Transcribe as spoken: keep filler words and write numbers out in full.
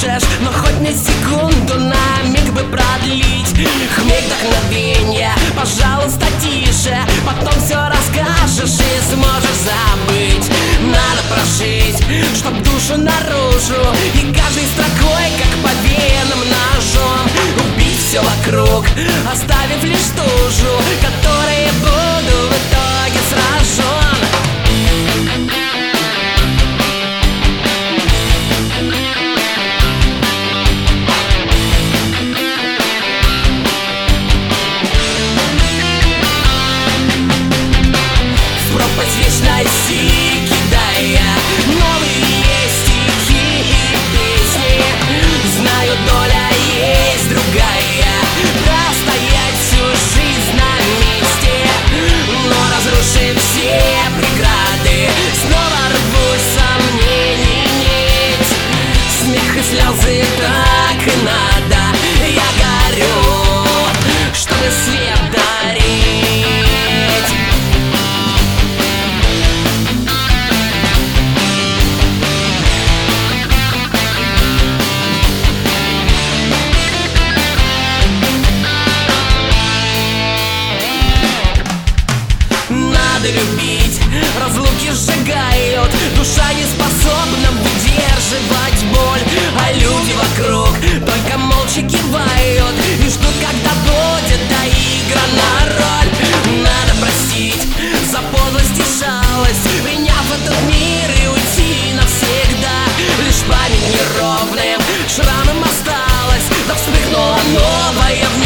можешь, но хоть на секунду, на миг бы продлить хмель вдохновенья, пожалуйста, тише. Потом все расскажешь и сможешь забыть. Надо прожить, чтоб душу наружу, и каждой строкой, как по венам ножом, убить все вокруг, оставив лишь тужу, которой буду в итоге сражен. Вечной си кидая новые стихи и песни. Знаю, доля есть другая, простоять всю жизнь на месте, но разрушив все преграды, снова рвусь сомнений нить. Смех и слезы так и надо. Я горю, чтобы свет дарить. Надо любить, разлуки сжигают, душа не способна выдерживать боль, а люди вокруг только молча кивают и ждут, когда будет доиграна роль. Надо простить за подлость и жалость, приняв этот мир и уйти навсегда. Лишь память неровным шрамом осталась, да вспыхнула новая в